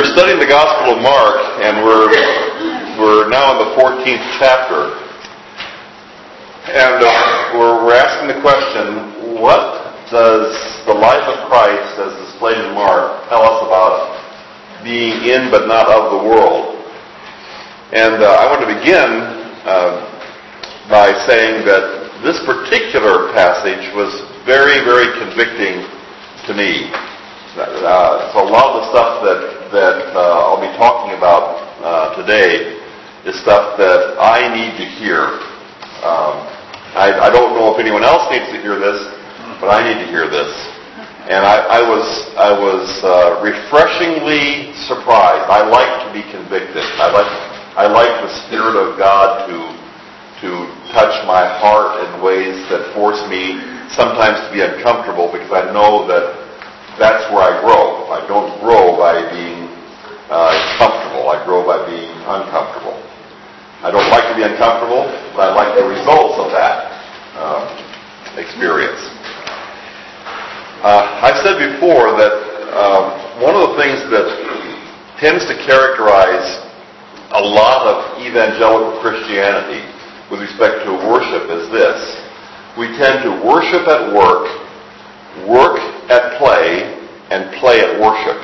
studying the Gospel of Mark, and we're now in the 14th chapter. And we're asking the question, what does the life of Christ, as displayed in Mark, tell us about being in but not of the world? And I want to begin by saying that this particular passage was very, very convicting to me. So a lot of the stuff that I'll be talking about today is stuff that I need to hear. I don't know if anyone else needs to hear this, but I need to hear this. And I was refreshingly surprised. I like to be convicted. I like the Spirit of God to touch my heart in ways that force me sometimes to be uncomfortable, because I know that that's where I grow. I don't grow by being comfortable. I grow by being uncomfortable. I don't like to be uncomfortable, but I like the results of that experience. I've said before that one of the things that tends to characterize a lot of evangelical Christianity with respect to worship is this. We tend to worship at work, work at play, and play at worship.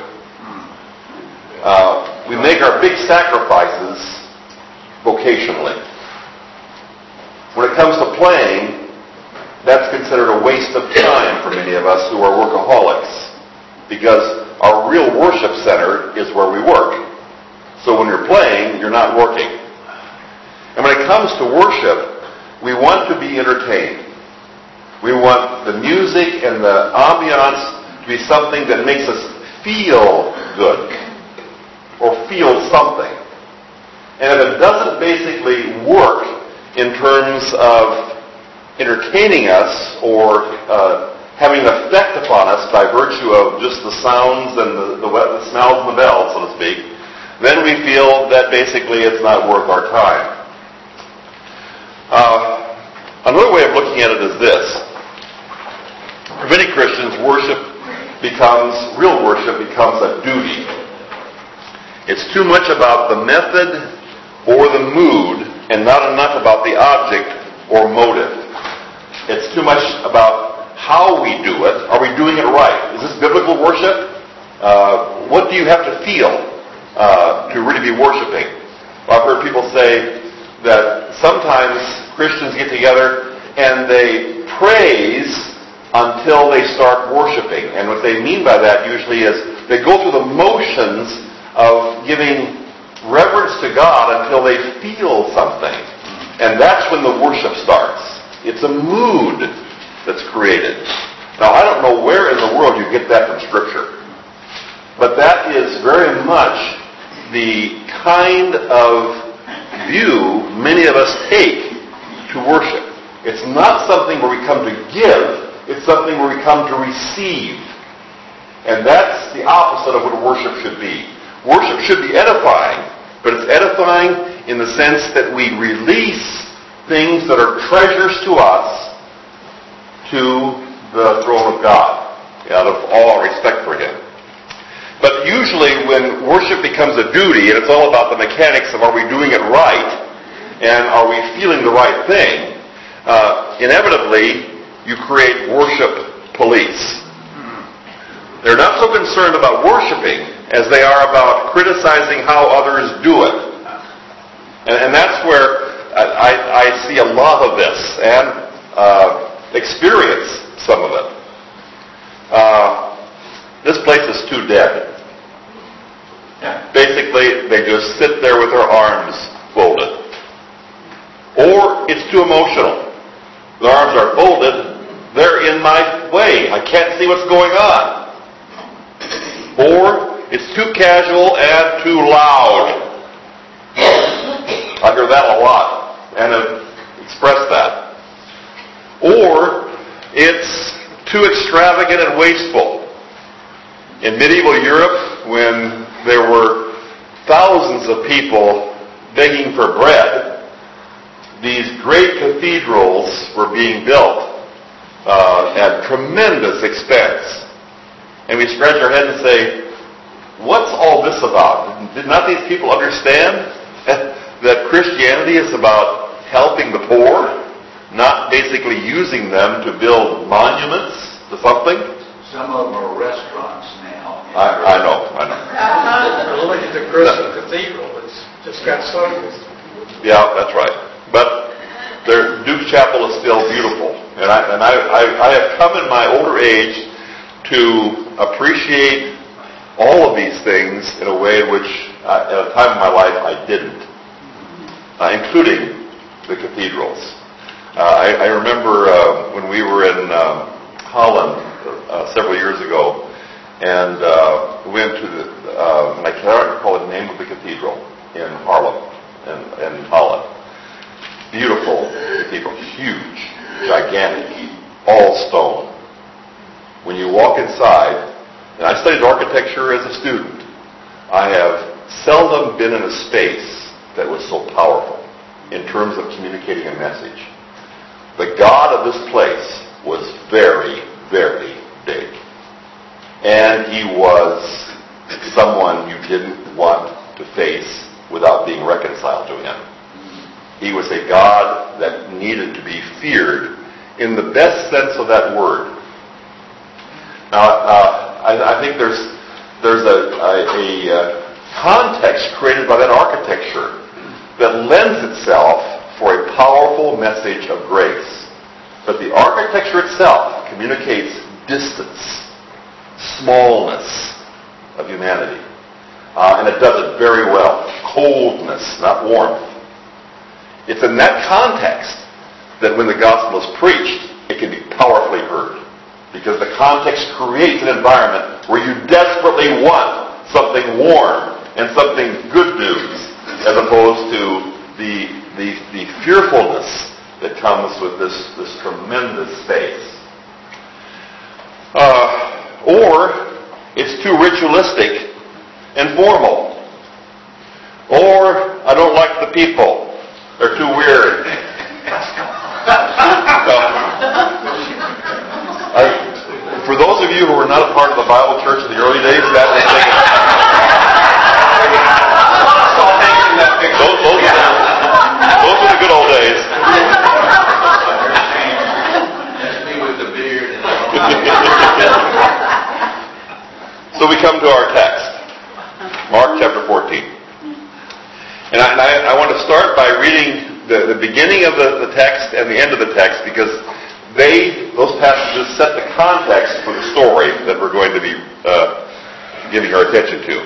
We make our big sacrifices vocationally. When it comes to playing, that's considered a waste of time for many of us who are workaholics, because our real worship center is where we work. So when you're playing, you're not working. And when it comes to worship, we want to be entertained. We want the music and the ambiance to be something that makes us feel good or feel something. And if it doesn't basically work in terms of entertaining us or having an effect upon us by virtue of just the sounds and the smells and the bells, so to speak, then we feel that basically it's not worth our time. Another way of looking at it is this. For many Christians, real worship becomes a duty. It's too much about the method or the mood and not enough about the object or motive. It's too much about how we do it. Are we doing it right? Is this biblical worship? What do you have to feel to really be worshiping? Well, I've heard people say that sometimes Christians get together and they praise until they start worshiping. And what they mean by that usually is they go through the motions of giving reverence to God until they feel something. And that's when the worship starts. It's a mood that's created. Now, I don't know where in the world you get that from Scripture, but that is very much the kind of view many of us take to worship. It's not something where we come to give, it's something where we come to receive. And that's the opposite of what worship should be. Worship should be edifying, but it's edifying in the sense that we release things that are treasures to us to the throne of God, out of all our respect for Him. But usually when worship becomes a duty, and it's all about the mechanics of are we doing it right, and are we feeling the right thing, inevitably you create worship police. They're not so concerned about worshiping as they are about criticizing how others do it. And that's where I see a lot of this and experience some of it. This place is too dead. Basically, they just sit there with their arms folded. Or it's too emotional. The arms are folded. They're in my way. I can't see what's going on. Or it's too casual and too loud. I hear that a lot and have expressed that. Or it's too extravagant and wasteful. In medieval Europe, when there were thousands of people begging for bread, these great cathedrals were being built at tremendous expense. And we scratch our head and say, what's all this this about? Did not these people understand that Christianity is about helping the poor, not basically using them to build monuments to something? Some of them are restaurants now. I know. Look at the Crystal Cathedral. It's just got service. Yeah, that's right. But Duke Chapel is still beautiful. And I have come in my older age to appreciate all of these things in a way in which, at a time in my life, I didn't, including the cathedrals. I remember when we were in Holland several years ago, and we went to and I cannot recall the name of the cathedral in Haarlem, in Holland. Beautiful cathedral, huge, gigantic, all stone. When you walk inside, and I studied architecture as a student, I have seldom been in a space that was so powerful in terms of communicating a message. The God of this place was very, very big. And he was someone you didn't want to face without being reconciled to him. He was a God that needed to be feared in the best sense of that word. Now, I think there's a context created by that architecture that lends itself for a powerful message of grace. But the architecture itself communicates distance, smallness of humanity. And it does it very well. Coldness, not warmth. It's in that context that when the gospel is preached, it can be powerfully heard. Because the context creates an environment where you desperately want something warm and something good news, as opposed to the fearfulness that comes with this tremendous space. Or it's too ritualistic and formal. Or I don't like the people. They're too weird. For those of you who were not a part of the Bible church in the early days, that was thinking. Those were the good old days. Me with the beard. So we come to our text, Mark chapter 14. And I want to start by reading the beginning of the text and the end of the text, because those passages set the context for the story that we're going to be giving our attention to.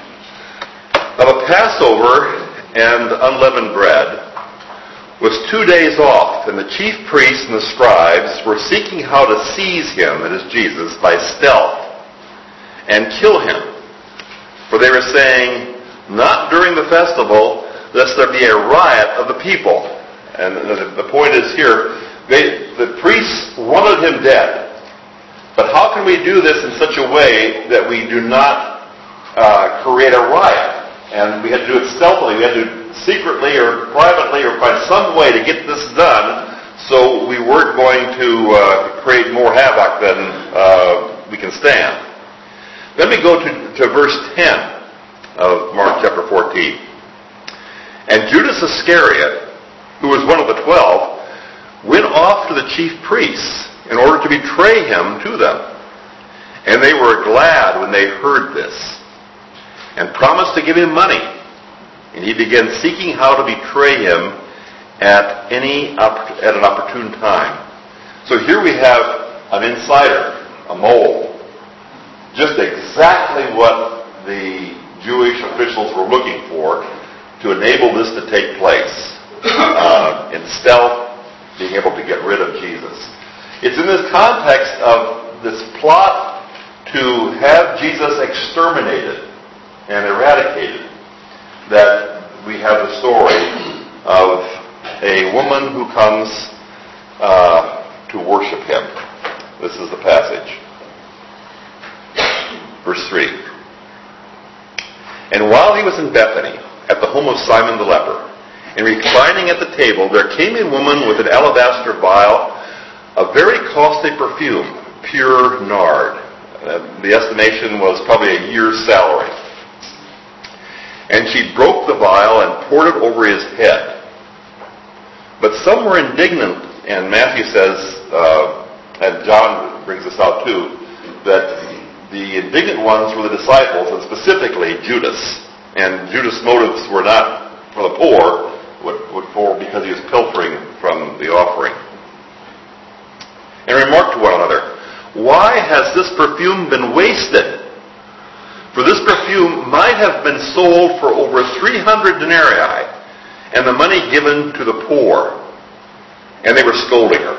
Now the Passover and unleavened bread was 2 days off, and the chief priests and the scribes were seeking how to seize him, that is Jesus, by stealth and kill him. For they were saying, not during the festival, lest there be a riot of the people. And the point is here, the priests wanted him dead. But how can we do this in such a way that we do not create a riot? And we had to do it stealthily. We had to do it secretly or privately or find some way to get this done so we weren't going to create more havoc than we can stand. Then we go to verse 10 of Mark chapter 14. And Judas Iscariot, who was one of the 12, went off to the chief priests in order to betray him to them. And they were glad when they heard this, and promised to give him money. And he began seeking how to betray him at an opportune time. So here we have an insider, a mole. Just exactly what the Jewish officials were looking for to enable this to take place. In stealth, being able to get rid of Jesus. It's in this context of this plot to have Jesus exterminated and eradicated that we have the story of a woman who comes to worship him. This is the passage. Verse 3. And while he was in Bethany, at the home of Simon the leper, and reclining at the table, there came a woman with an alabaster vial of very costly perfume, pure nard. The estimation was probably a year's salary. she broke the vial and poured it over his head. But some were indignant, and Matthew says, and John brings this out too, that the indignant ones were the disciples, and specifically Judas. And Judas' motives were not for the poor, but for because he was pilfering from the offering. And remarked to one another, "Why has this perfume been wasted? For this perfume might have been sold for over 300 denarii, and the money given to the poor." And they were scolding her.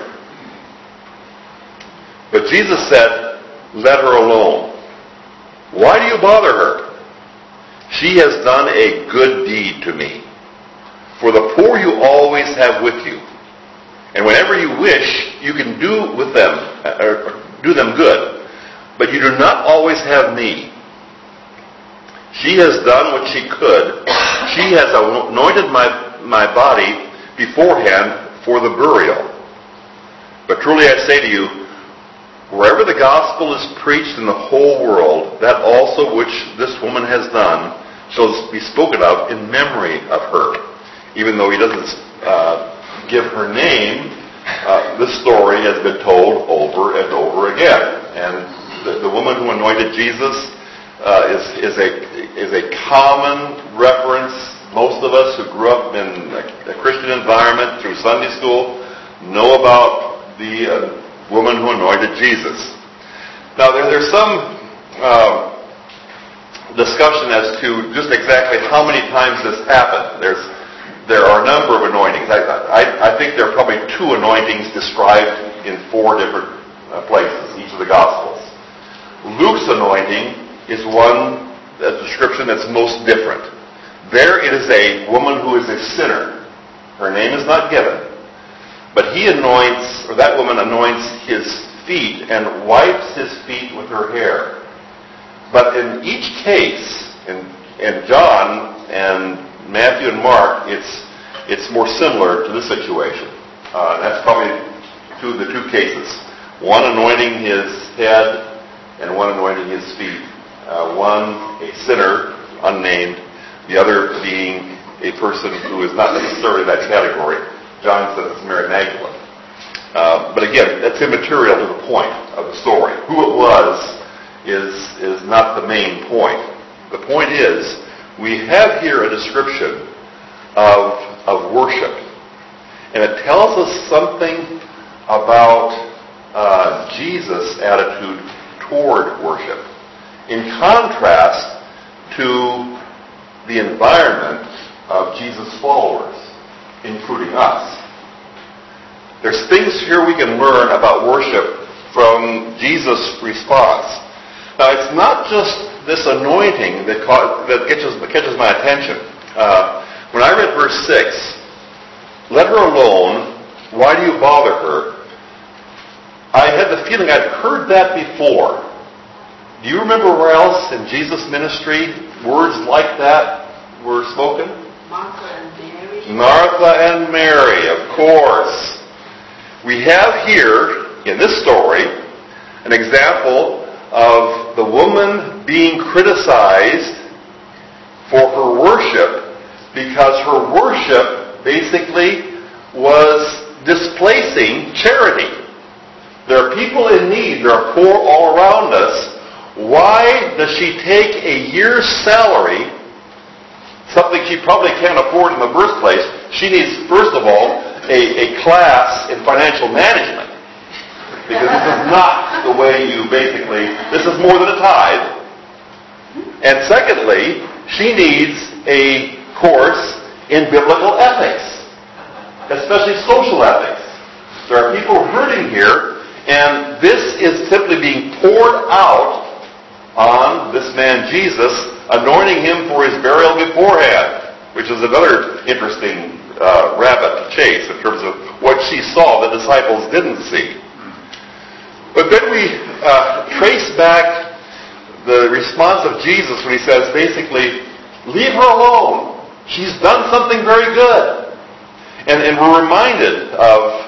But Jesus said, "Let her alone. Why do you bother her? She has done a good deed to me. For the poor you always have with you, and whenever you wish, you can do with them, or do them good, but you do not always have me. She has done what she could. She has anointed my body beforehand for the burial. But truly I say to you, wherever the gospel is preached in the whole world, that also which this woman has done shall be spoken of in memory of her." Even though he doesn't give her name, this story has been told over and over again. And the woman who anointed Jesus is a common reference. Most of us who grew up in a Christian environment through Sunday school know about the woman who anointed Jesus. Now, there's some discussion as to just exactly how many times this happened. There are a number of anointings. I think there are probably 2 anointings described in 4 different places, each of the Gospels. Luke's anointing is one description that's most different. There it is a woman who is a sinner. Her name is not given. But he anoints, or that woman anoints his feet and wipes his feet with her hair. But in each case, in John and Matthew and Mark, it's more similar to this situation. That's probably the 2 cases. One anointing his head and one anointing his feet. One a sinner, unnamed. The other being a person who is not necessarily that category. John says it's Mary Magdalene. But again, that's immaterial to the point of the story. Who it was is not the main point. The point is, we have here a description of worship. And it tells us something about Jesus' attitude toward worship. In contrast to the environment of Jesus' followers, including us. There's things here we can learn about worship from Jesus' response. Now, it's not just this anointing that catches my attention. When I read verse 6, "Let her alone, why do you bother her?" I had the feeling I'd heard that before. Do you remember where else in Jesus' ministry words like that were spoken? Martha and Mary. Martha and Mary, of course. We have here, in this story, an example of the woman being criticized for her worship because her worship basically was displacing charity. There are people in need. There are poor all around us. Why does she take a year's salary, something she probably can't afford in the first place? She needs, first of all, a class in financial management. Because this is not the way this is more than a tithe. And secondly, she needs a course in biblical ethics, especially social ethics. There are people hurting here, and this is simply being poured out on this man Jesus, anointing him for his burial beforehand, which is another interesting rabbit to chase in terms of what she saw the disciples didn't see. But then we trace back the response of Jesus when he says, basically, leave her alone. She's done something very good. And we're reminded of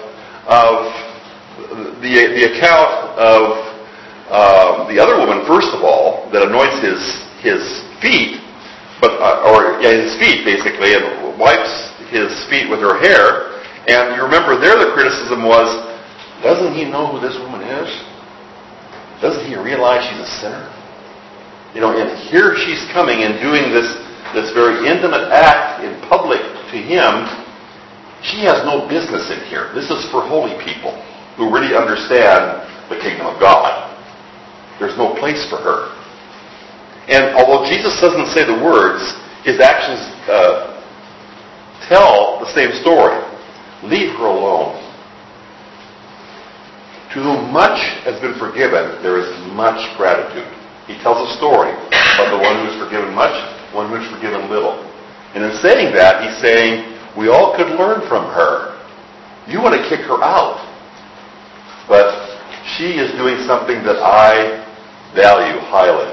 the account of the other woman, first of all, that anoints his feet, or his feet basically, and wipes his feet with her hair. And you remember there the criticism was, doesn't he know who this woman is? Doesn't he realize she's a sinner? And here she's coming and doing this very intimate act in public to him. She has no business in here. This is for holy people who really understand the kingdom of God. There's no place for her. And although Jesus doesn't say the words, his actions tell the same story. Leave her alone. To whom much has been forgiven, there is much gratitude. He tells a story about the one who is forgiven much, one who is forgiven little. And in saying that, he's saying, we all could learn from her. You want to kick her out. But she is doing something that I value highly.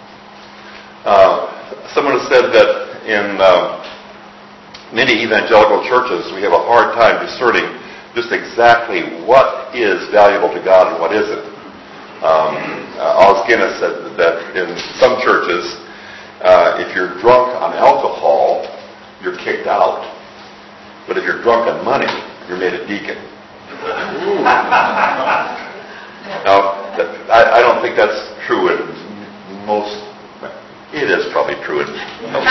Someone has said that in many evangelical churches, we have a hard time discerning just exactly what is valuable to God and what isn't. Os Guinness said that in some churches, if you're drunk on alcohol, you're kicked out. But if you're drunk on money, you're made a deacon. Now, I don't think that's true in most. It is probably true in most.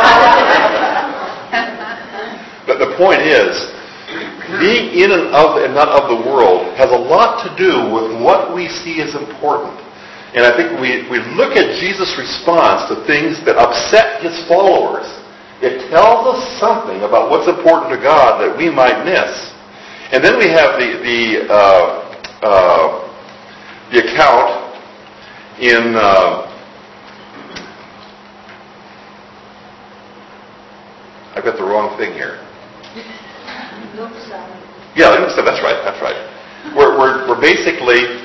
But the point is, being in and of and not of the world has a lot to do with what we see as important. And I think we look at Jesus' response to things that upset his followers. It tells us something about what's important to God that we might miss. And then we have the account in I've got the wrong thing here. Yeah, that's right. We're basically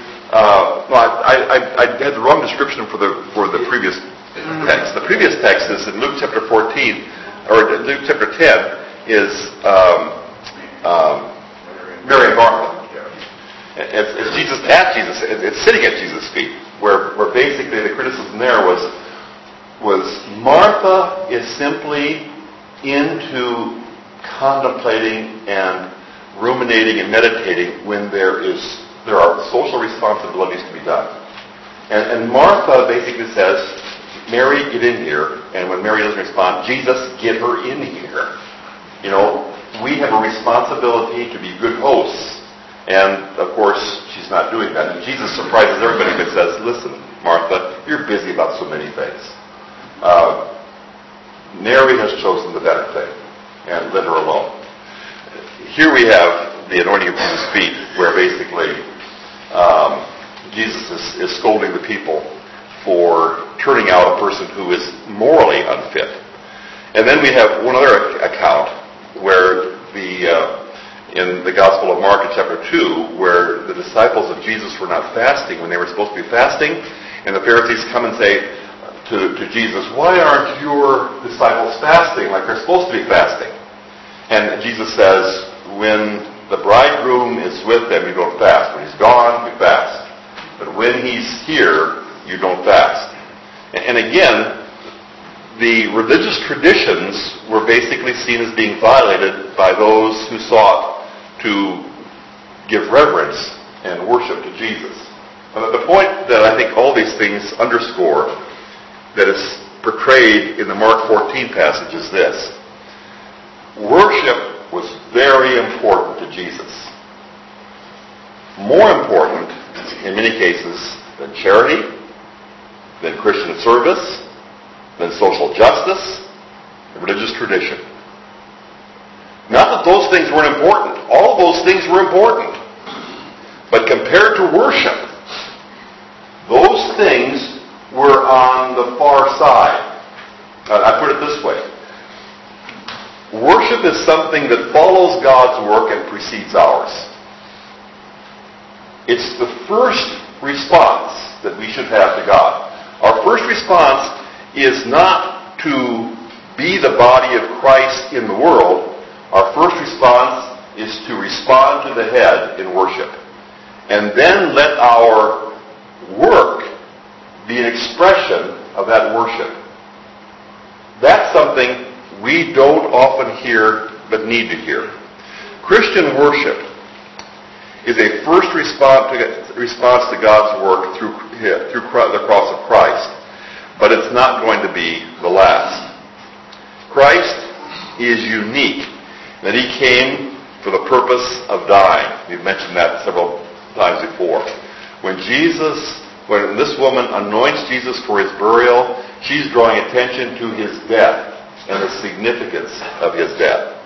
I had the wrong description for the previous text. The previous text is in Luke chapter 14, or Luke chapter 10 is Mary and Martha. It's Jesus at Jesus. It's sitting at Jesus' feet. Where basically the criticism there was Martha is simply into contemplating and ruminating and meditating when there are social responsibilities to be done. And Martha basically says, Mary, get in here. And when Mary doesn't respond, Jesus, get her in here. We have a responsibility to be good hosts. And, of course, she's not doing that. And Jesus surprises everybody and says, listen, Martha, you're busy about so many things. Mary has chosen the better thing. And let her alone. Here we have the anointing of Jesus' feet, where basically Jesus is scolding the people for turning out a person who is morally unfit. And then we have one other account where in the Gospel of Mark in chapter 2, where the disciples of Jesus were not fasting when they were supposed to be fasting, and the Pharisees come and say to Jesus, why aren't your disciples fasting like they're supposed to be fasting? And Jesus says, when the bridegroom is with them, you don't fast. When he's gone, you fast. But when he's here, you don't fast. And again, the religious traditions were basically seen as being violated by those who sought to give reverence and worship to Jesus. And the point that I think all these things underscore that is portrayed in the Mark 14 passage is this. Worship was very important to Jesus. More important, in many cases, than charity, than Christian service, than social justice, and religious tradition. Not that those things weren't important. All of those things were important. But compared to worship, those things were on the far side. I put it this way. Worship is something that follows God's work and precedes ours. It's the first response that we should have to God. Our first response is not to be the body of Christ in the world. Our first response is to respond to the head in worship. And then let our work be an expression of that worship. That's something we don't often hear but need to hear. Christian worship is a first response to God's work through the cross of Christ, but it's not going to be the last. Christ is unique, that he came for the purpose of dying. We've mentioned that several times before. When this woman anoints Jesus for his burial, she's drawing attention to his death and the significance of his death.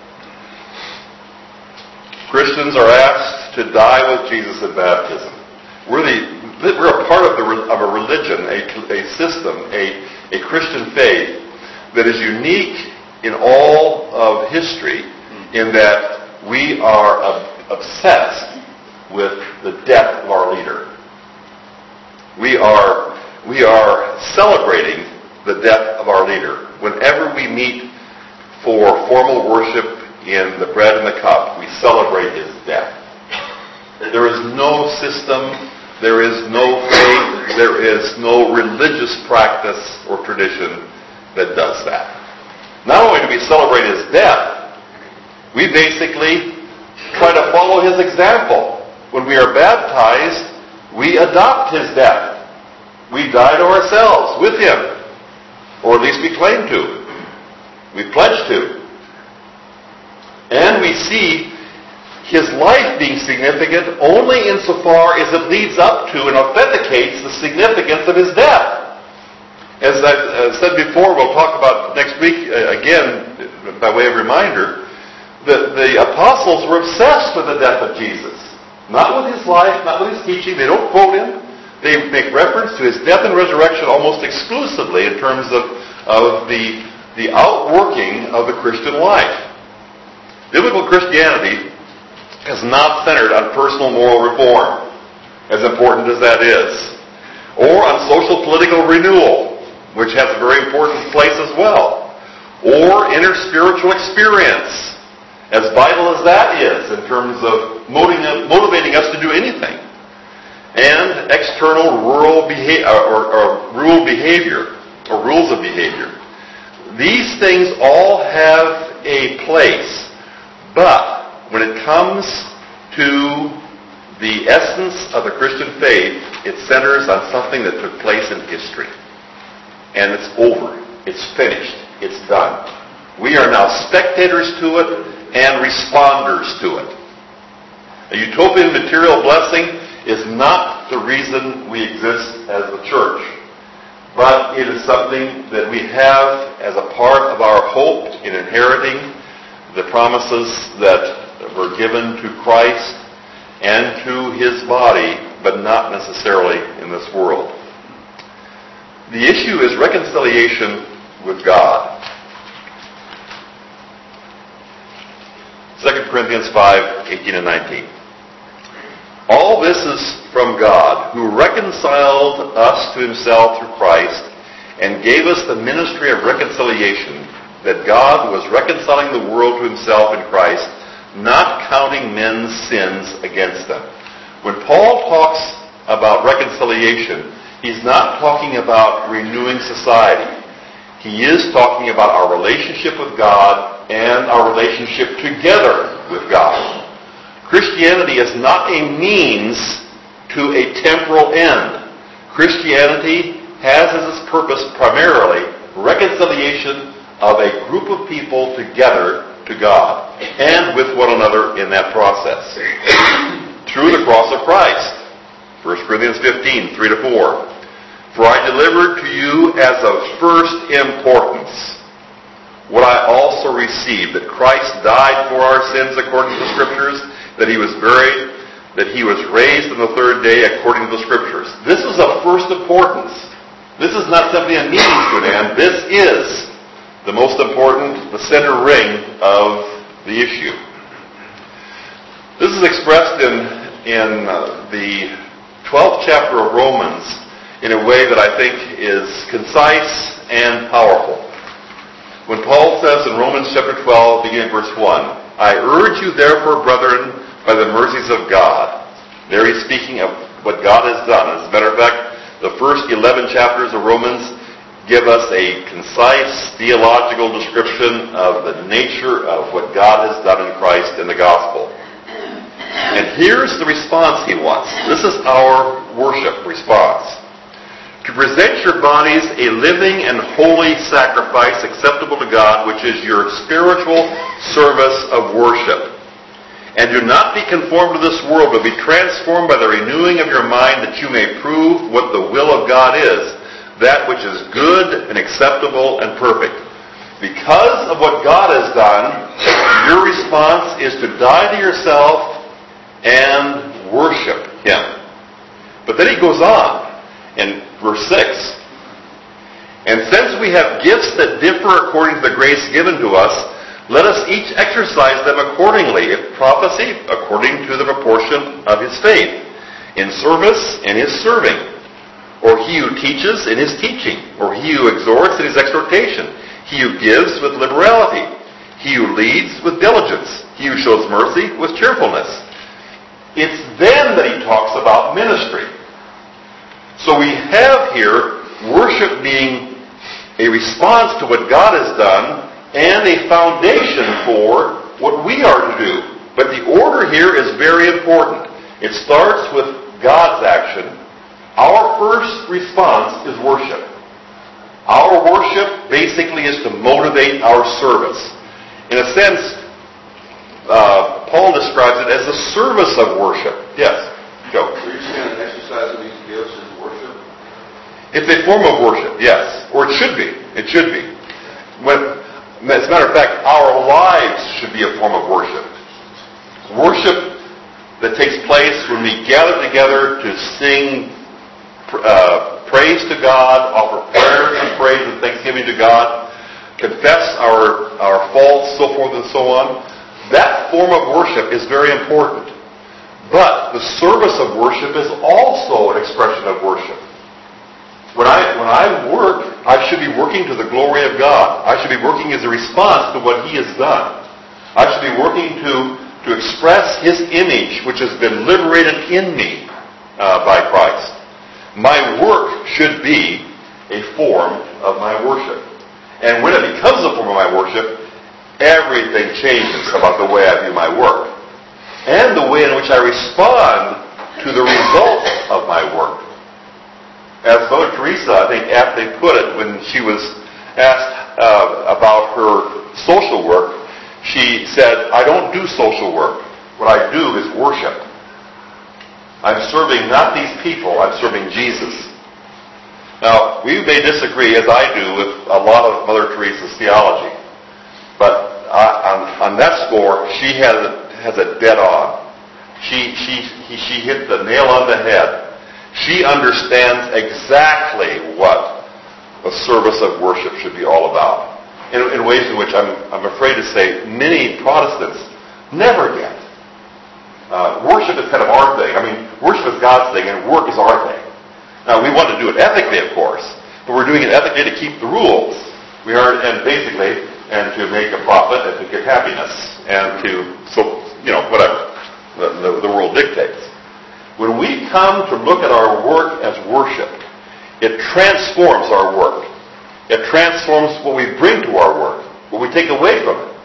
Christians are asked to die with Jesus at baptism. We're a part of a religion, a system, a Christian faith that is unique in all of history, in that we are obsessed with the death of our leader. We are celebrating the death of our leader. Whenever we meet for formal worship in the bread and the cup, we celebrate his death. There is no system, there is no faith, there is no religious practice or tradition that does that. Not only do we celebrate his death, we basically try to follow his example. When we are baptized, we adopt his death. We die to ourselves with him, or at least we claim to. We pledge to. And we see his life being significant only insofar as it leads up to and authenticates the significance of his death. As I said before, we'll talk about next week again, by way of reminder, the apostles were obsessed with the death of Jesus. Not with his life, not with his teaching. They don't quote him. They make reference to his death and resurrection almost exclusively in terms of the outworking of the Christian life. Biblical Christianity is not centered on personal moral reform, as important as that is, or on social political renewal, which has a very important place as well, or inner spiritual experience, as vital as that is in terms of motivating us to do anything, and external rules of behavior. These things all have a place. But when it comes to the essence of the Christian faith, it centers on something that took place in history. And it's over. It's finished. It's done. We are now spectators to it and responders to it. A utopian material blessing is not the reason we exist as the church, but it is something that we have as a part of our hope in inheriting the promises that were given to Christ and to his body, but not necessarily in this world. The issue is reconciliation with God. 2 Corinthians 5:18 and 19. All this is from God, who reconciled us to himself through Christ and gave us the ministry of reconciliation, that God was reconciling the world to himself in Christ, not counting men's sins against them. When Paul talks about reconciliation, he's not talking about renewing society. He is talking about our relationship with God and our relationship together with God. Christianity is not a means to a temporal end. Christianity has as its purpose primarily reconciliation of a group of people together to God and with one another in that process through the cross of Christ. 1 Corinthians 15, 3-4. For I delivered to you as of first importance what I also received, that Christ died for our sins according to the Scriptures, that he was buried, that he was raised on the third day according to the Scriptures. This is of first importance. This is not simply a means to an end. This is the most important, the center ring of the issue. This is expressed in the 12th chapter of Romans in a way that I think is concise and powerful. When Paul says in Romans chapter 12, beginning at verse 1, I urge you therefore, brethren, by the mercies of God. There he's speaking of what God has done. As a matter of fact, the first 11 chapters of Romans give us a concise theological description of the nature of what God has done in Christ in the gospel. And here's the response he wants. This is our worship response. To present your bodies a living and holy sacrifice acceptable to God, which is your spiritual service of worship. And do not be conformed to this world, but be transformed by the renewing of your mind, that you may prove what the will of God is, that which is good and acceptable and perfect. Because of what God has done, your response is to die to yourself and worship Him. But then he goes on in verse 6. And since we have gifts that differ according to the grace given to us, let us each exercise them accordingly. If prophecy, according to the proportion of his faith. In service, in his serving. Or he who teaches, in his teaching. Or he who exhorts, in his exhortation. He who gives, with liberality. He who leads, with diligence. He who shows mercy, with cheerfulness. It's then that he talks about ministry. So we have here worship being a response to what God has done and a foundation for what we are to do. But the order here is very important. It starts with God's action. Our first response is worship. Our worship basically is to motivate our service. In a sense, Paul describes it as the service of worship. Yes, go. Are you saying an exercise of these gifts is worship? It's a form of worship, yes. Or it should be. It should be. As a matter of fact, our lives should be a form of worship. Worship that takes place when we gather together to sing praise to God, offer prayers and praise and thanksgiving to God, confess our faults, so forth and so on. That form of worship is very important. But the service of worship is also an expression of worship. When I work, I should be working to the glory of God. I should be working as a response to what He has done. I should be working to express His image, which has been liberated in me by Christ. My work should be a form of my worship. And when it becomes a form of my worship, everything changes about the way I view my work. And the way in which I respond to the results of my work. As Mother Teresa, I think, aptly put it when she was asked about her social work, she said, I don't do social work. What I do is worship. I'm serving not these people, I'm serving Jesus. Now, we may disagree, as I do, with a lot of Mother Teresa's theology. But on that score, she has it dead on. She hit the nail on the head. She understands exactly what a service of worship should be all about. In ways in which I'm afraid to say many Protestants never get. Worship is kind of our thing. I mean, worship is God's thing and work is our thing. Now, we want to do it ethically, of course, but we're doing it ethically to keep the rules. We are, and basically, and to make a profit and to get happiness and to, whatever the world dictates. When we come to look at our work as worship, it transforms our work. It transforms what we bring to our work, what we take away from it.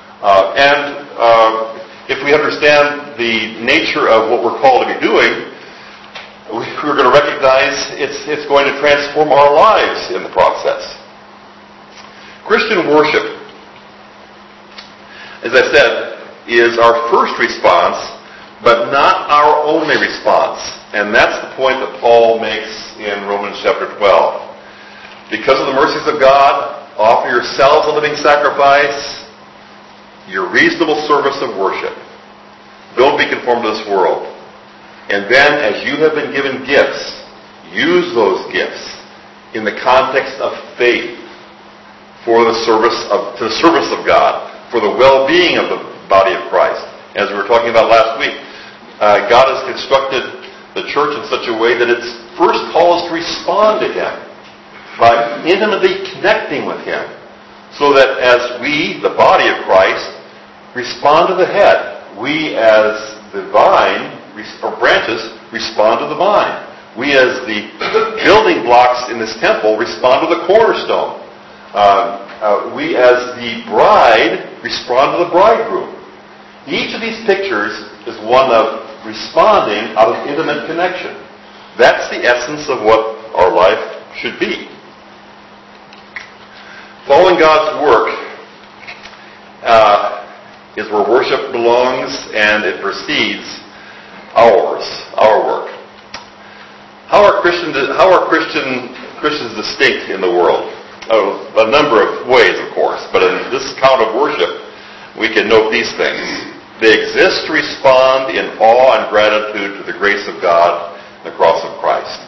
If we understand the nature of what we're called to be doing, we're going to recognize it's going to transform our lives in the process. Christian worship, as I said, is our first response, but not our only response. And that's the point that Paul makes in Romans chapter 12. Because of the mercies of God, offer yourselves a living sacrifice, your reasonable service of worship. Don't be conformed to this world. And then, as you have been given gifts, use those gifts in the context of faith for the service of God, for the well-being of the body of Christ. As we were talking about last week, God has constructed the church in such a way that its first call is to respond to Him by intimately connecting with Him, so that as we, the body of Christ, respond to the head, we as the vine, or branches, respond to the vine. We as the building blocks in this temple respond to the cornerstone. We as the bride respond to the bridegroom. Each of these pictures is one of responding out of intimate connection. That's the essence of what our life should be. Following God's work is where worship belongs, and it precedes our work. How are Christians distinct in the world? A number of ways, of course, but in this account of worship, we can note these things. They exist to respond in awe and gratitude to the grace of God and the cross of Christ.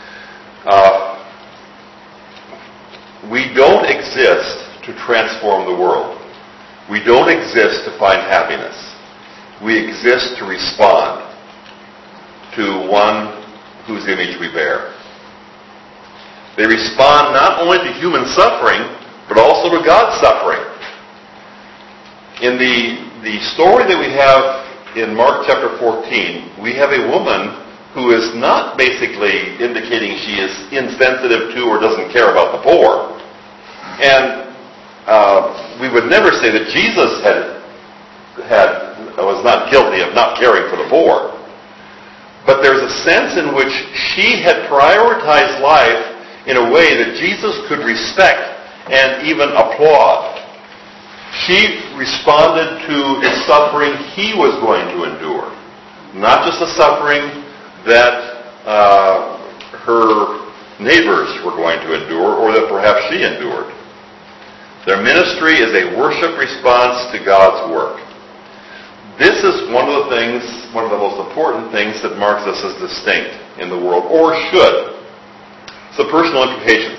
We don't exist to transform the world. We don't exist to find happiness. We exist to respond to one whose image we bear. They respond not only to human suffering, but also to God's suffering. In the story that we have in Mark chapter 14, we have a woman who is not basically indicating she is insensitive to or doesn't care about the poor. And we would never say that Jesus was not guilty of not caring for the poor. But there's a sense in which she had prioritized life in a way that Jesus could respect and even applaud. She responded to the suffering he was going to endure, not just the suffering that her neighbors were going to endure or that perhaps she endured. Their ministry is a worship response to God's work. This is one of the most important things that marks us as distinct in the world, or should. So personal implications.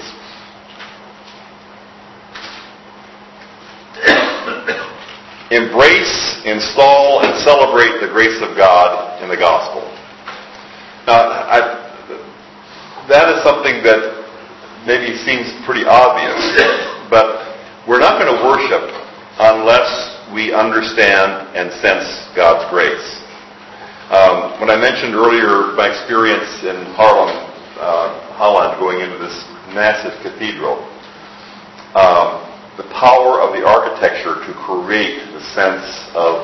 Embrace, install, and celebrate the grace of God in the gospel. Now, that is something that maybe seems pretty obvious, but we're not going to worship unless we understand and sense God's grace. When I mentioned earlier my experience in Haarlem, Holland, going into this massive cathedral, the power of the architecture to create the sense of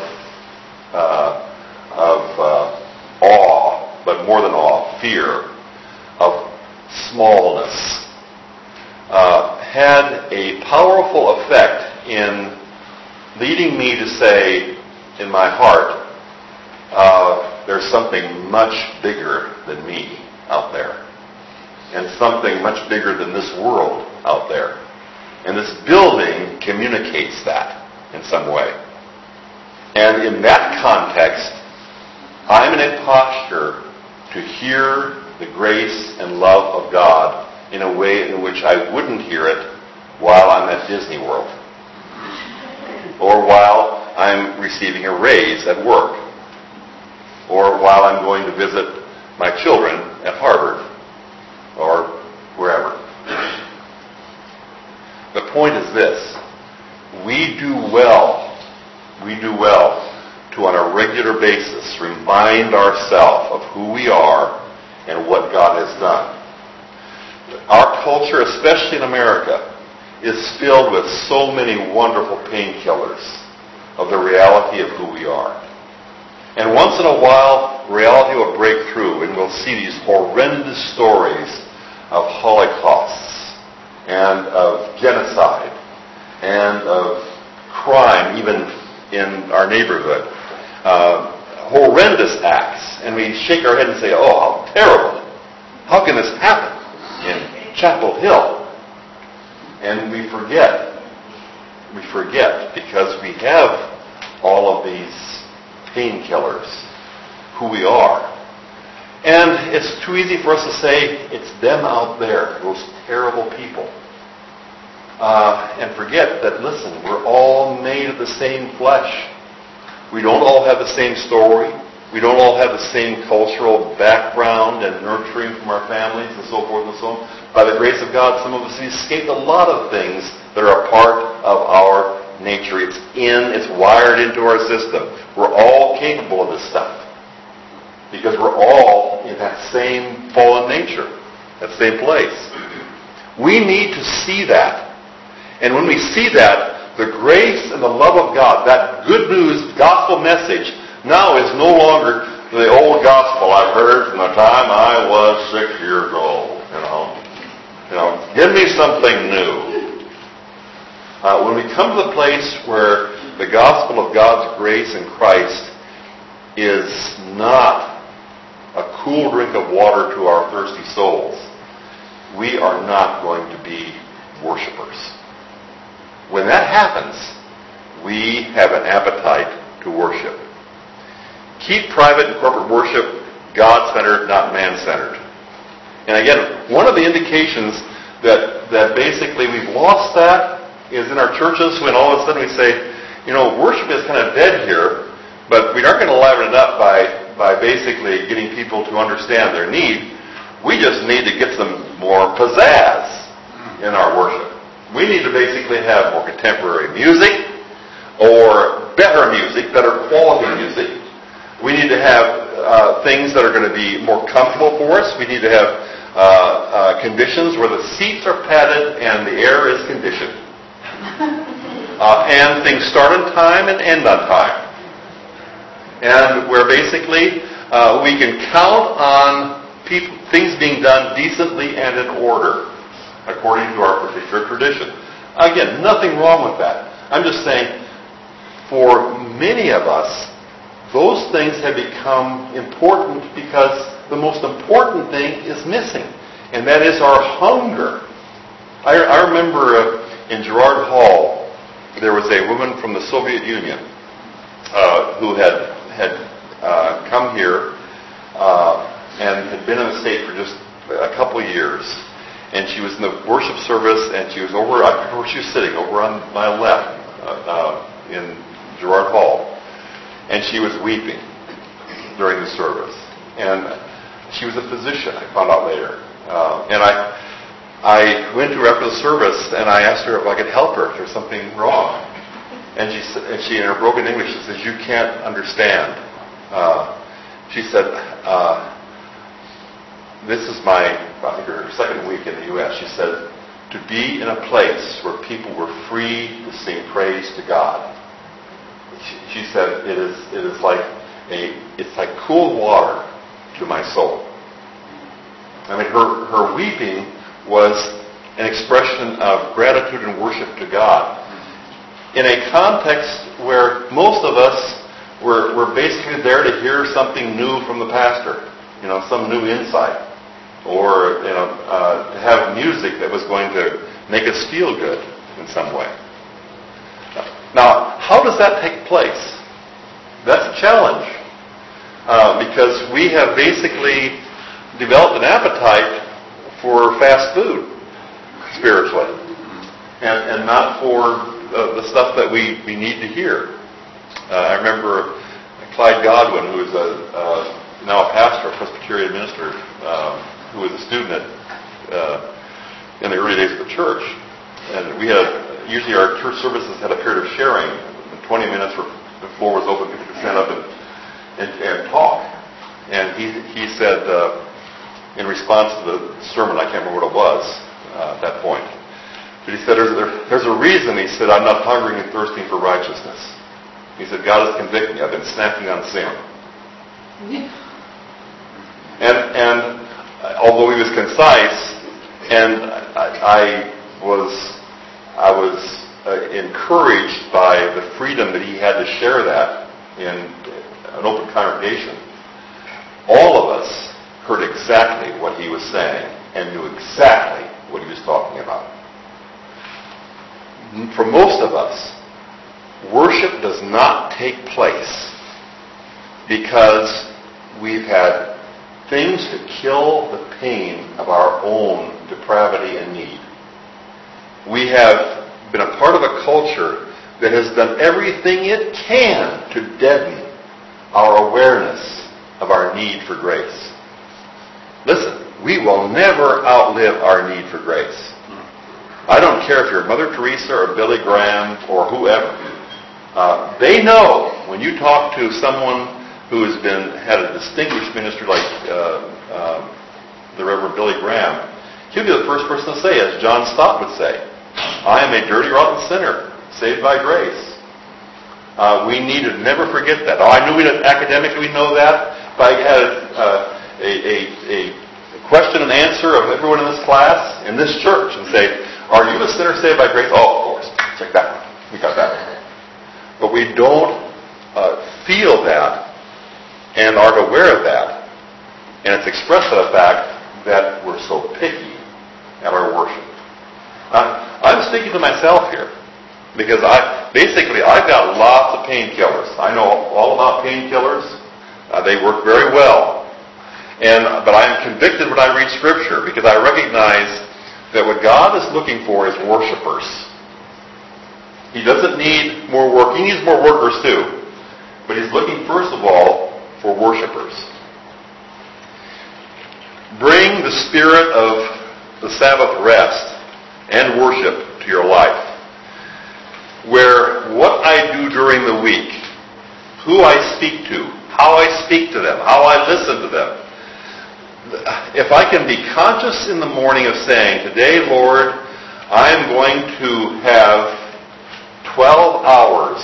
awe, but more than awe, fear, of smallness, had a powerful effect in leading me to say in my heart, there's something much bigger than me out there, and something much bigger than this world out there. And this building communicates that in some way. And in that context, I'm in a posture to hear the grace and love of God in a way in which I wouldn't hear it while I'm at Disney World, or while I'm receiving a raise at work, or while I'm going to visit my children at Harvard, or wherever. The point is this: we do well to, on a regular basis, remind ourselves of who we are and what God has done. Our culture, especially in America, is filled with so many wonderful painkillers of the reality of who we are. And once in a while, reality will break through, and we'll see these horrendous stories of holocausts and of genocide and of crime, even in our neighborhood. Horrendous acts. And we shake our head and say, oh, how terrible. How can this happen in Chapel Hill? And we forget. We forget because we have all of these painkillers, who we are. And it's too easy for us to say, it's them out there, those terrible people. And forget that, listen, we're all made of the same flesh. We don't all have the same story. We don't all have the same cultural background and nurturing from our families and so forth and so on. By the grace of God, some of us have escaped a lot of things that are a part of our nature. It's wired into our system. We're all capable of this stuff. because we're all in that same fallen nature, that same place. We need to see that. And when we see that, the grace and the love of God, that good news gospel message, now is no longer the old gospel I've heard from the time I was 6 years old. Give me something new. When we come to the place where the gospel of God's grace in Christ is not a cool drink of water to our thirsty souls, we are not going to be worshipers. When that happens, we have an appetite to worship. Keep private and corporate worship God-centered, not man-centered. And again, one of the indications that basically we've lost that is in our churches when all of a sudden we say, worship is kind of dead here, but we aren't going to liven it up by basically getting people to understand their need. We just need to get some more pizzazz in our worship. We need to basically have more contemporary music or better music, better quality music. We need to have things that are going to be more comfortable for us. We need to have conditions where the seats are padded and the air is conditioned. And things start on time and end on time. And where basically we can count on things being done decently and in order, according to our particular tradition. Again, nothing wrong with that. I'm just saying, for many of us, those things have become important because the most important thing is missing, and that is our hunger. I remember in Gerard Hall, there was a woman from the Soviet Union who had come here and had been in the States for just a couple of years. And she was in the worship service, and she was over, I remember where she was sitting, over on my left in Gerard Hall. And she was weeping during the service. And she was a physician, I found out later. And I went to her after the service, and I asked her if I could help her, if there's something wrong. And she in her broken English, she says, "You can't understand." She said, this is I think her second week in the U.S. She said, to be in a place where people were free to sing praise to God. She said, it is like cool water to my soul. I mean, her weeping was an expression of gratitude and worship to God in a context where most of us were basically there to hear something new from the pastor, some new insight, or to have music that was going to make us feel good in some way. Now, how does that take place? That's a challenge because we have basically developed an appetite for fast food spiritually, and not for the stuff that we need to hear. I remember Clyde Godwin, who is now a pastor, a Presbyterian minister, who was a student in the early days of the church. And we had, usually our church services had a period of sharing. 20 minutes where the floor was open, people could stand up and talk. And he said, in response to the sermon, I can't remember what it was at that point, but he said, there's a reason, he said, I'm not hungering and thirsting for righteousness. He said, God has convicted me. I've been snacking on sin. And although he was concise, and I was encouraged by the freedom that he had to share that in an open congregation, all of us heard exactly what he was saying and knew exactly what he was talking about. For most of us, worship does not take place because we've had things to kill the pain of our own depravity and need. We have been a part of a culture that has done everything it can to deaden our awareness of our need for grace. Listen, we will never outlive our need for grace. I don't care if you're Mother Teresa or Billy Graham or whoever. They know when you talk to someone who has had a distinguished ministry like the Reverend Billy Graham, he'll be the first person to say, as John Stott would say, I am a dirty, rotten sinner, saved by grace. We need to never forget that. I knew academically we know that. If I had a question and answer of everyone in this class, in this church, and say, are you a sinner saved by grace? Oh, of course. Check that one. We got that one. But we don't feel that and aren't aware of that. And it's expressed by the fact that we're so picky at our worship. I'm speaking to myself here because I've got lots of painkillers. I know all about painkillers. They work very well. But I'm convicted when I read Scripture because I recognize that what God is looking for is worshipers. He doesn't need more work. He needs more workers too. But He's looking first of all for worshipers. Bring the spirit of the Sabbath rest and worship to your life, where what I do during the week, who I speak to, how I speak to them, how I listen to them, if I can be conscious in the morning of saying, today, Lord, I'm going to have 12 hours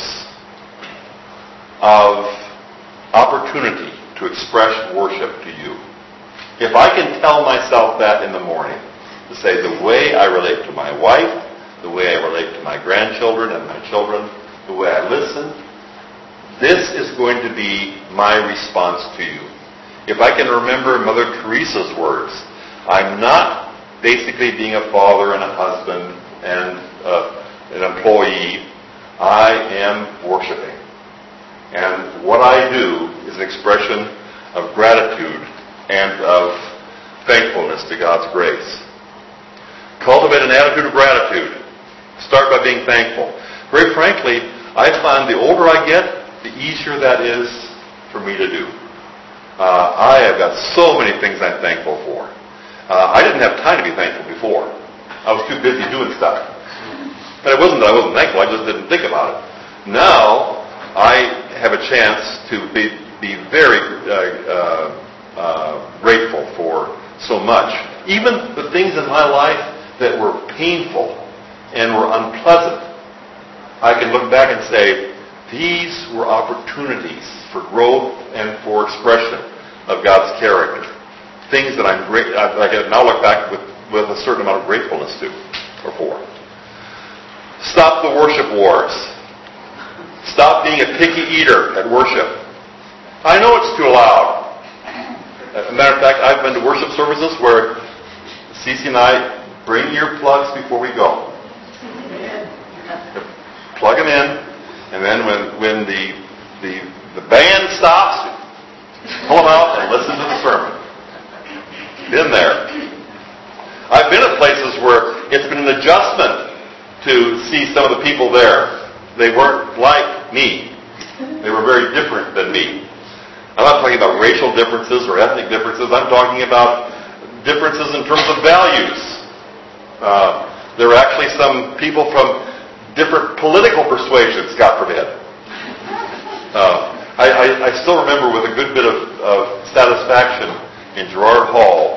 of opportunity to express worship to you. If I can tell myself that in the morning, to say the way I relate to my wife, the way I relate to my grandchildren and my children, the way I listen, this is going to be my response to you. If I can remember Mother Teresa's words, I'm not basically being a father and a husband and an employee. I am worshiping. And what I do is an expression of gratitude and of thankfulness to God's grace. Cultivate an attitude of gratitude. Start by being thankful. Very frankly, I find the older I get, the easier that is for me to do. I have got so many things I'm thankful for. I didn't have time to be thankful before. I was too busy doing stuff. But it wasn't that I wasn't thankful, I just didn't think about it. Now, I have a chance to be very grateful for so much. Even the things in my life that were painful and were unpleasant, I can look back and say, these were opportunities for growth and for expression of God's character. Things that I can now look back with a certain amount of gratefulness to or for. Stop the worship wars. Stop being a picky eater at worship. I know it's too loud. As a matter of fact, I've been to worship services where Cece and I bring your plugs before we go. Plug them in, and then when the band stops, pull them out and listen to the sermon. Been there. I've been at places where it's been an adjustment to see some of the people there. They weren't like me. They were very different than me. I'm not talking about racial differences or ethnic differences. I'm talking about differences in terms of values. There were actually some people from different political persuasions, God forbid. I still remember with a good bit of satisfaction in Gerard Hall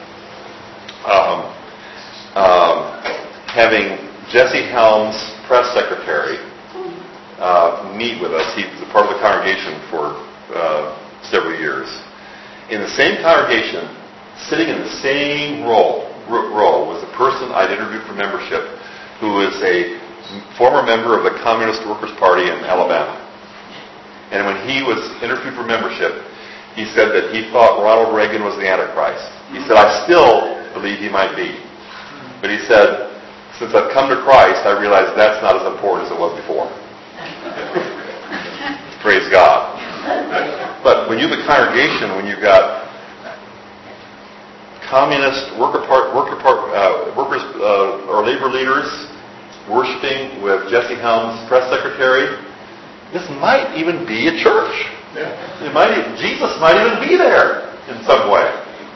having Jesse Helms, press secretary, meet with us. He was a part of the congregation for several years. In the same congregation, sitting in the same row was a person I'd interviewed for membership who is a former member of the Communist Workers' Party in Alabama. And when he was interviewed for membership, he said that he thought Ronald Reagan was the Antichrist. He said, I still believe he might be. But he said, since I've come to Christ, I realize that's not as important as it was before. Praise God. But when you have a congregation, when you've got communist workers or labor leaders worshiping with Jesse Helms, press secretary, this might even be a church. Jesus might even be there in some way.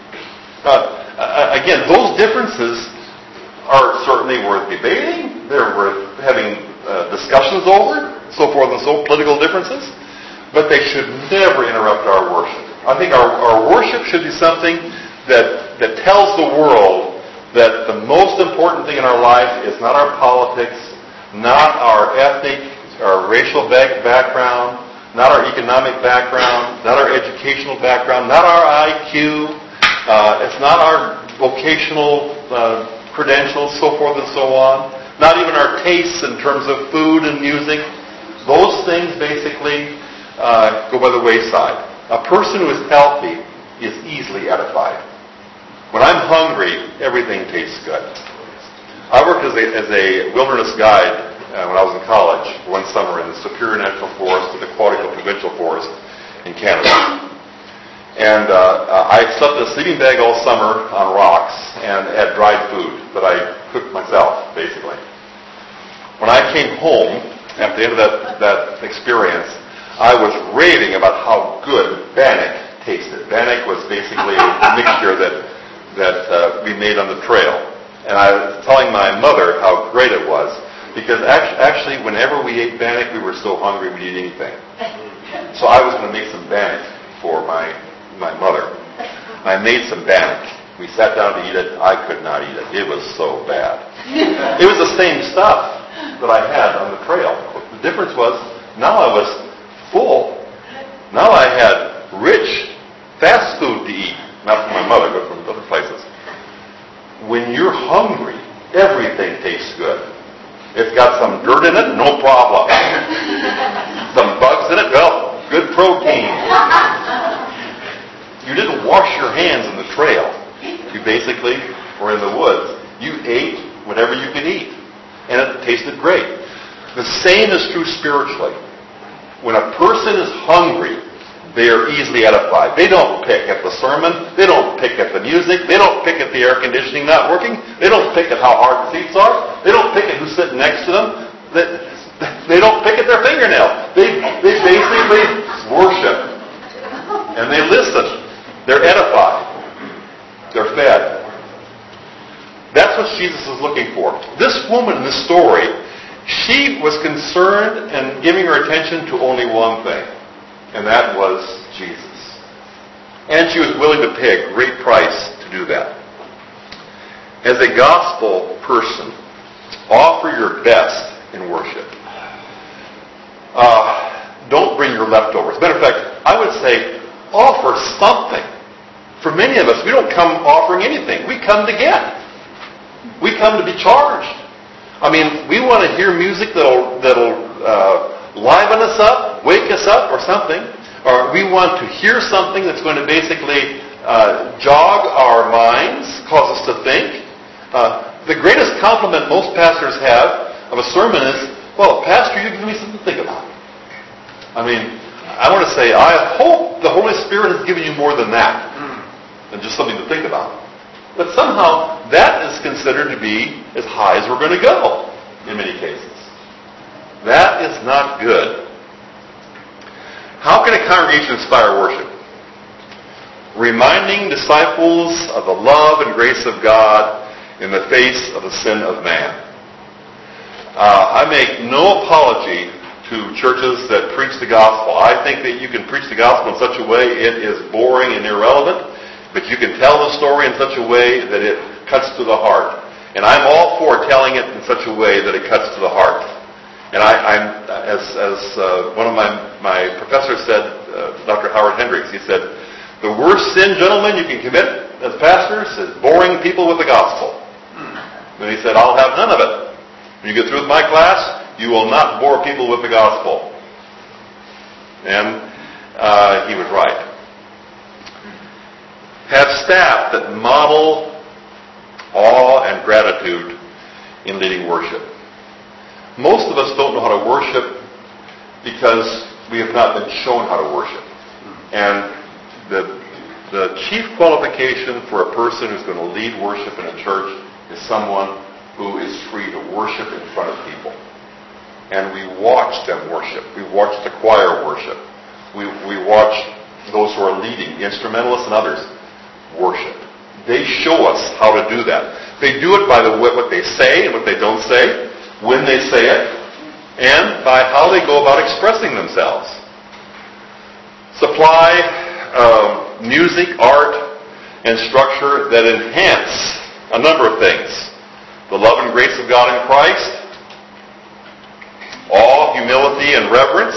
Again, those differences are certainly worth debating. They're worth having discussions over, so forth and so, political differences. but they should never interrupt our worship. I think our worship should be something that tells the world that the most important thing in our life is not our politics, not our ethnic, our racial background, not our economic background, not our educational background, not our IQ, it's not our vocational credentials, so forth and so on, not even our tastes in terms of food and music. Those things basically go by the wayside. A person who is healthy is easily edified. When I'm hungry, everything tastes good. I worked as a wilderness guide when I was in college one summer in the Superior National Forest to the Quantico Provincial Forest in Canada. And I slept in a sleeping bag all summer on rocks and had dried food that I cooked myself, basically. When I came home, at the end of that experience, I was raving about how good bannock tasted. Bannock was basically a mixture that we made on the trail. And I was telling my mother how great it was, because actually whenever we ate bannock, we were so hungry we'd eat anything. So I was going to make some bannock for my mother. I made some bannock. We sat down to eat it. I could not eat it. It was so bad. It was the same stuff that I had on the trail. The difference was, now I was full. Now I had rich, fast food to eat. Not from my mother, but from other places. When you're hungry, everything tastes good. It's got some dirt in it, no problem. Some bugs in it, well, good protein. You didn't wash your hands in the trail. You basically were in the woods. You ate whatever you could eat. And it tasted great. The same is true spiritually. When a person is hungry, they are easily edified. They don't pick at the sermon. They don't pick at the music. They don't pick at the air conditioning not working. They don't pick at how hard the seats are. They don't pick at who's sitting next to them. They don't pick at their fingernail. They basically worship. And they listen. They're edified. They're fed. That's what Jesus is looking for. This woman in this story, she was concerned and giving her attention to only one thing. And that was Jesus. And she was willing to pay a great price to do that. As a gospel person, offer your best in worship. Don't bring your leftovers. As a matter of fact, I would say, offer something. For many of us, we don't come offering anything. We come to get. We come to be charged. I mean, we want to hear music that'll liven us up, wake us up, or something. Or we want to hear something that's going to basically jog our minds, cause us to think. The greatest compliment most pastors have of a sermon is, well, Pastor, you give me something to think about. I mean, I want to say, I hope the Holy Spirit has given you more than that, than just something to think about. But somehow, that is considered to be as high as we're going to go, in many cases. That is not good. How can a congregation inspire worship? Reminding disciples of the love and grace of God in the face of the sin of man. I make no apology to churches that preach the gospel. I think that you can preach the gospel in such a way it is boring and irrelevant, but you can tell the story in such a way that it cuts to the heart. And I'm all for telling it in such a way that it cuts to the heart. And as one of my professors said, Dr. Howard Hendricks, he said, the worst sin, gentlemen, you can commit as pastors is boring people with the gospel. And he said, I'll have none of it. When you get through with my class, you will not bore people with the gospel. And he was right. Have staff that model awe and gratitude in leading worship. Most of us don't know how to worship because we have not been shown how to worship. And the chief qualification for a person who's going to lead worship in a church is someone who is free to worship in front of people. And we watch them worship. We watch the choir worship. We watch those who are leading, the instrumentalists and others, worship. They show us how to do that. They do it by what they say and what they don't say, when they say it, and by how they go about expressing themselves. supply music, art, and structure that enhance a number of things. The love and grace of God in Christ, awe, humility, and reverence,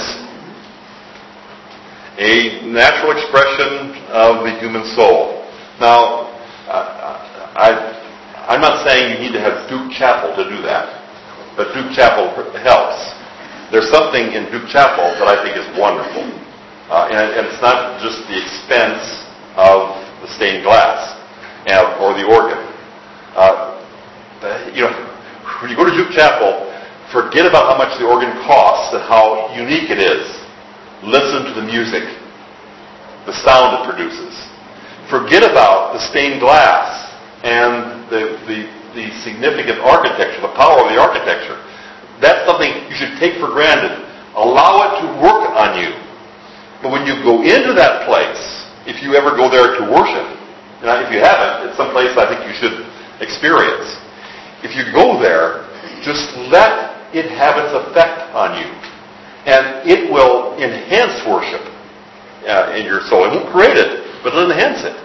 a natural expression of the human soul. Now, I'm not saying you need to have Duke Chapel to do that, but Duke Chapel helps. There's something in Duke Chapel that I think is wonderful. And it's not just the expense of the stained glass or the organ. When you go to Duke Chapel, forget about how much the organ costs and how unique it is. Listen to the music, the sound it produces. Forget about the stained glass and the significant architecture, the power of the architecture. That's something you should take for granted. Allow it to work on you. But when you go into that place, if you ever go there to worship, if you haven't, it's someplace I think you should experience. If you go there, just let it have its effect on you. And it will enhance worship in your soul. It won't create it, but it'll enhance it.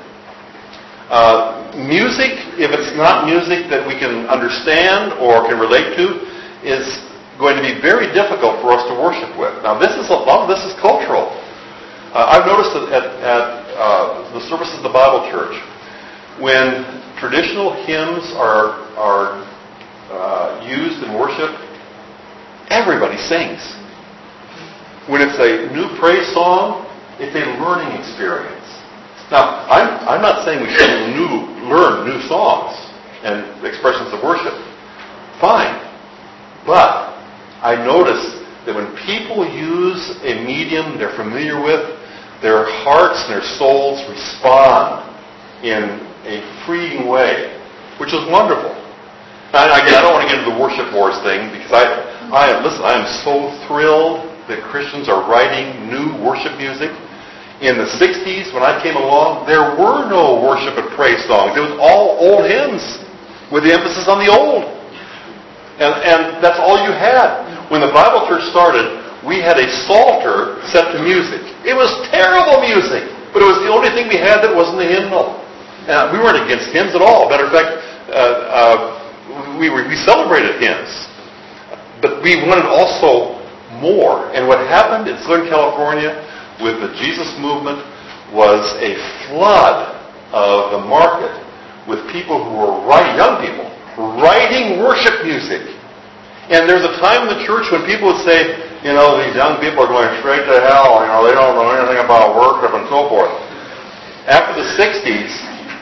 Music, if it's not music that we can understand or can relate to, is going to be very difficult for us to worship with. Now, a lot of this is cultural. I've noticed that at the services of the Bible Church, when traditional hymns are used in worship, everybody sings. When it's a new praise song, it's a learning experience. Now, I'm not saying we shouldn't learn new songs and expressions of worship. Fine. But I notice that when people use a medium they're familiar with, their hearts and their souls respond in a freeing way, which is wonderful. And again, I don't want to get into the worship wars thing because I am so thrilled that Christians are writing new worship music. In the 60s, when I came along, there were no worship and praise songs. It was all old hymns with the emphasis on the old. And that's all you had. When the Bible Church started, we had a psalter set to music. It was terrible music, but it was the only thing we had that wasn't a hymnal. We weren't against hymns at all. Matter of fact, we celebrated hymns. But we wanted also more. And what happened in Southern California with the Jesus movement was a flood of the market with people who were young people, writing worship music. And there's a time in the church when people would say, these young people are going straight to hell, they don't know anything about worship and so forth. After the 60s,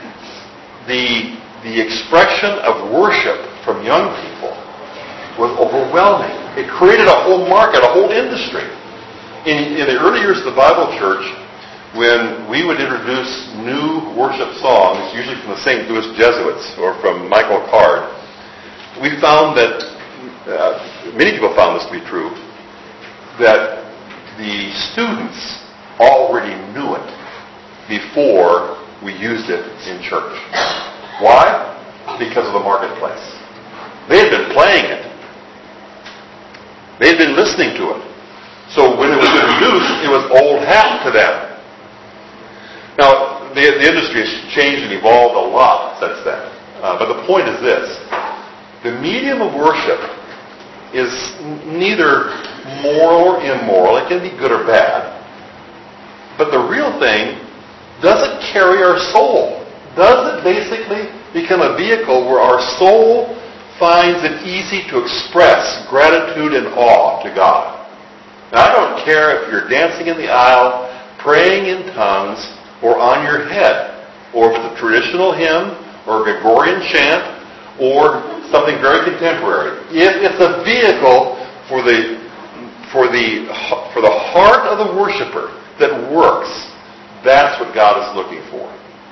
the expression of worship from young people was overwhelming. It created a whole market, a whole industry. In the early years of the Bible Church, when we would introduce new worship songs, usually from the St. Louis Jesuits or from Michael Card, we found that, many people found this to be true, that the students already knew it before we used it in church. Why? Because of the marketplace. They had been playing it. They had been listening to it. So when it was introduced, it was old hat to them. Now, the industry has changed and evolved a lot since then. But the point is this. The medium of worship is neither moral or immoral. It can be good or bad. But the real thing, does it carry our soul? Does it basically become a vehicle where our soul finds it easy to express gratitude and awe to God? Now, I don't care if you're dancing in the aisle, praying in tongues, or on your head, or if it's a traditional hymn, or a Gregorian chant, or something very contemporary. If it's a vehicle for the heart of the worshiper that works, that's what God is looking for.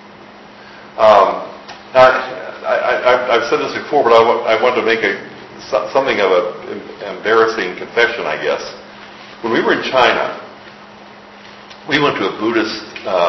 I've said this before, but I want to make something of an embarrassing confession, I guess. When we were in China, we went to a Buddhist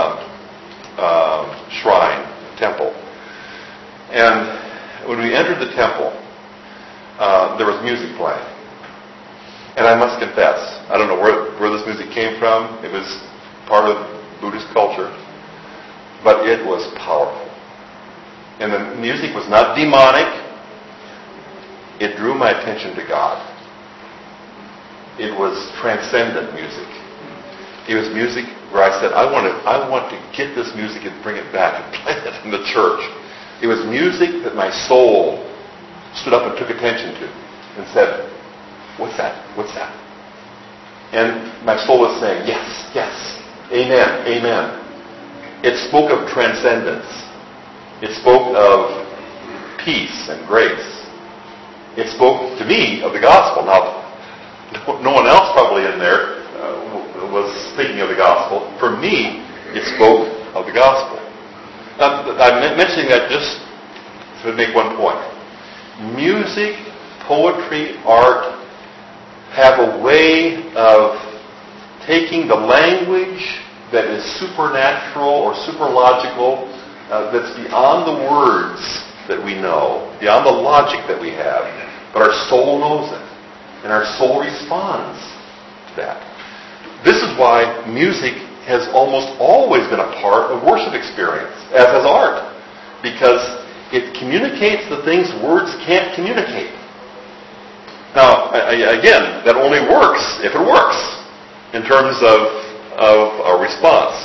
shrine, temple. And when we entered the temple, there was music playing. And I must confess, I don't know where this music came from. It was part of Buddhist culture, but it was powerful. And the music was not demonic. It drew my attention to God. It was transcendent music. It was music where I said, I want to get this music and bring it back and play it in the church. It was music that my soul stood up and took attention to and said, what's that? What's that? And my soul was saying, yes, yes, amen, amen. It spoke of transcendence. It spoke of peace and grace. It spoke to me of the gospel. Now, no one else probably in there was speaking of the gospel. For me, it spoke of the gospel. Now, I'm mentioning that just to make one point. Music, poetry, art have a way of taking the language that is supernatural or superlogical, that's beyond the words that we know, beyond the logic that we have, but our soul knows it, and our soul responds to that. This is why music has almost always been a part of worship experience, as has art, because it communicates the things words can't communicate. Now, again, that only works if it works in terms of our response.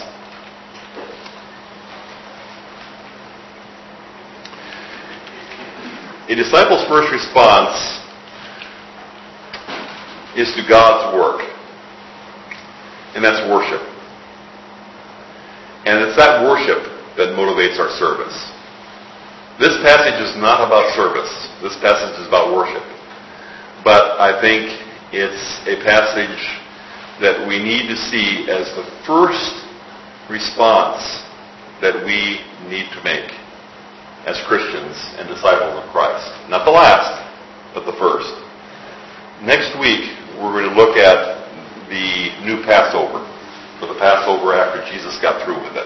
A disciple's first response is to God's work, and that's worship. And it's that worship that motivates our service. This passage is not about service. This passage is about worship. But I think it's a passage that we need to see as the first response that we need to make as Christians and disciples of Christ. Not the last, but the first. Next week, we're going to look at the new Passover, for the Passover after Jesus got through with it.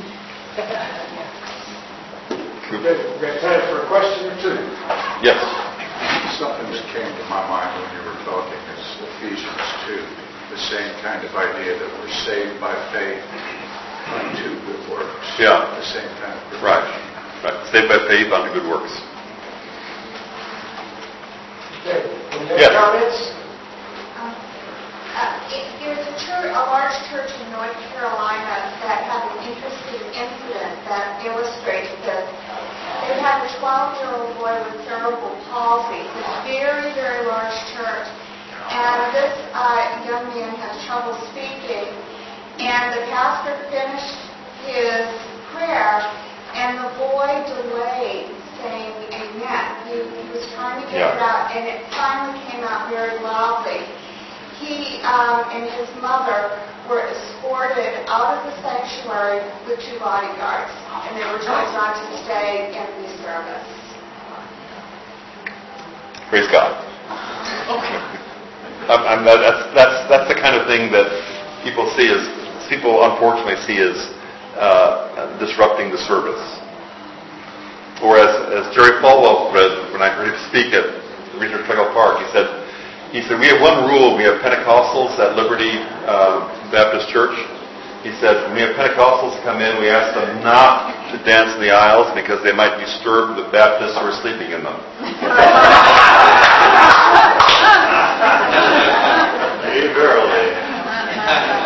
We've got time for a question or two. Yes. Something that came to my mind when you were talking is Ephesians 2, the same kind of idea that we're saved by faith unto good works. Yeah. The same kind of good Right. Saved by faith unto good works. Okay. Any other Yes. comments? There's a large church in North Carolina that had an interesting incident that illustrates this. They had a 12-year-old boy with cerebral palsy. It's a very, very large church. And this young man had trouble speaking. And the pastor finished his prayer, and the boy delayed saying amen. He was trying to get it out, and it finally came out very loudly. He and his mother were escorted out of the sanctuary with 2 bodyguards, and they were told not to stay in the service. Praise God. Okay. That's the kind of thing that people unfortunately see as disrupting the service. Or as Jerry Falwell read when I heard him speak at Regent Treacle Park, he said, we have one rule. We have Pentecostals at Liberty Baptist Church. He said, when we have Pentecostals come in, we ask them not to dance in the aisles because they might disturb the Baptists who are sleeping in them. Verily.